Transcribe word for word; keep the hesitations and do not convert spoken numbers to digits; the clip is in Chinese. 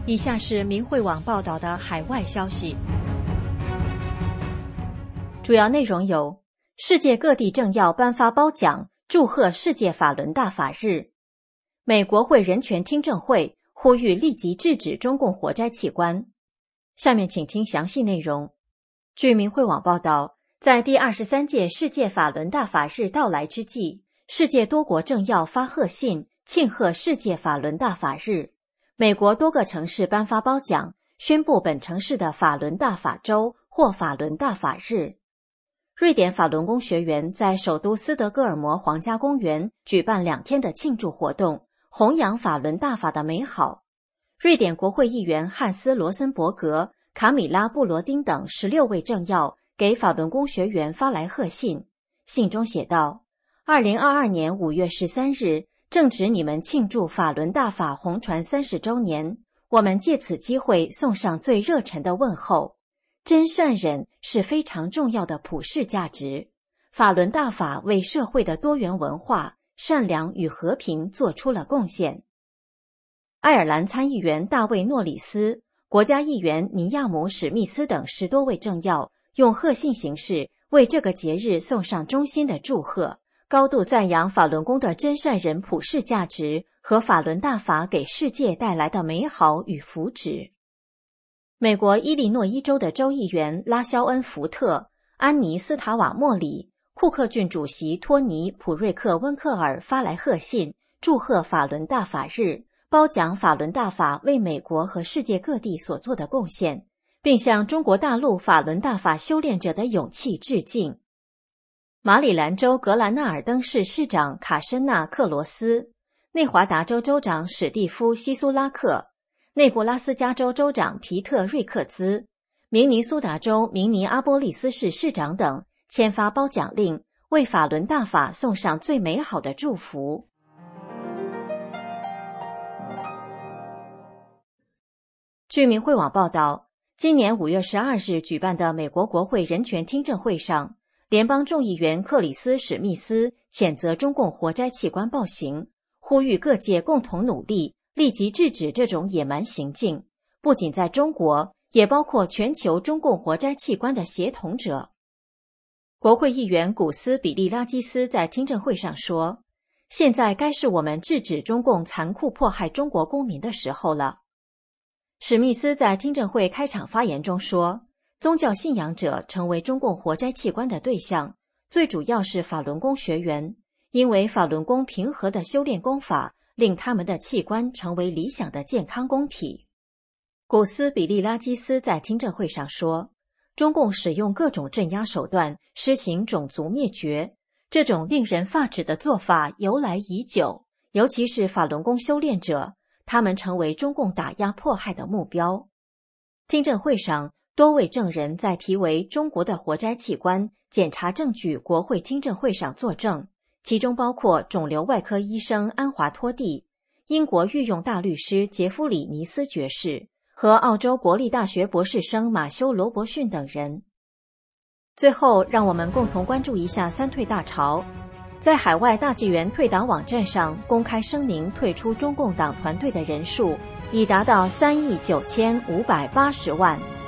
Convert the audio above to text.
以下是明慧网报道的海外消息，主要内容有：世界各地政要颁发褒奖，祝贺世界法轮大法日；美国会人权听证会呼吁立即制止中共活摘器官。下面请听详细内容。据明慧网报道，在第二十三届世界法轮大法日到来之际，世界多国政要发贺信庆贺世界法轮大法日。美国多个城市颁发褒奖，宣布本城市的法轮大法周或法轮大法日。瑞典法轮功学员在首都斯德哥尔摩皇家公园举办两天的庆祝活动，弘扬法轮大法的美好。瑞典国会议员汉斯·罗森伯格、卡米拉·布罗丁等十六位政要给法轮功学员发来贺信，信中写道：二零二二年五月十三日，正值你们庆祝法轮大法红传三十周年，我们借此机会送上最热忱的问候。真善忍是非常重要的普世价值，法轮大法为社会的多元文化、善良与和平做出了贡献。爱尔兰参议员大卫·诺里斯、国家议员尼亚姆·史密斯等十多位政要用贺信形式为这个节日送上衷心的祝贺，高度赞扬法轮功的真善忍普世价值和法轮大法给世界带来的美好与福祉。美国伊利诺伊州的州议员拉肖恩·福特、安妮·斯塔瓦莫里、库克郡主席托尼·普瑞克温克尔发来贺信，祝贺法轮大法日，褒奖法轮大法为美国和世界各地所做的贡献，并向中国大陆法轮大法修炼者的勇气致敬。马里兰州格兰纳尔登市市长卡申纳·克罗斯、内华达州州长史蒂夫·希苏拉克、内布拉斯加州州长皮特·瑞克兹、明尼苏达州明尼阿波利斯市市长等签发褒奖令，为法轮大法送上最美好的祝福。据明慧网报道，今年五月十二日举办的美国国会人权听证会上，联邦众议员克里斯·史密斯谴责中共活摘器官暴行，呼吁各界共同努力，立即制止这种野蛮行径，不仅在中国，也包括全球中共活摘器官的协同者。国会议员古斯·比利拉基斯在听证会上说，现在该是我们制止中共残酷迫害中国公民的时候了。史密斯在听证会开场发言中说，宗教信仰者成为中共活摘器官的对象，最主要是法轮功学员，因为法轮功平和的修炼功法令他们的器官成为理想的健康功体。古斯比利拉基斯在听证会上说，中共使用各种镇压手段施行种族灭绝，这种令人发指的做法由来已久，尤其是法轮功修炼者，他们成为中共打压迫害的目标。听证会上，多位证人在题为中国的活摘器官检查证据国会听证会上作证，其中包括肿瘤外科医生安华托蒂、英国御用大律师杰夫里尼斯爵士和澳洲国立大学博士生马修罗伯逊等人。最后，让我们共同关注一下三退大潮。在海外大纪元退党网站上公开声明退出中共党团队的人数已达到三亿九千五百八十万。